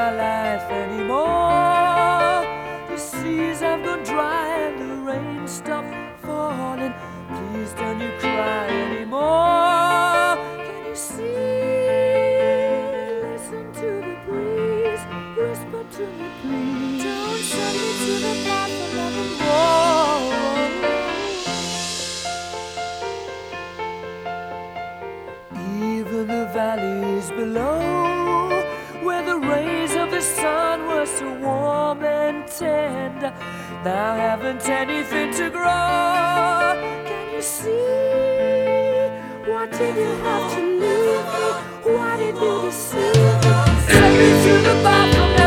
my life anymore. The seas have gone dry and the rain stopped falling. Please don't you cry anymore. Can you see? Listen to the breeze. Whisper to me, please. Don't send me to the path of nevermore. Even the valleys below, where the rays of the sun were so warm and tender, now haven't anything to grow. Can you see? What did you have to leave me? Why did you deceive me? Send me to the bottom.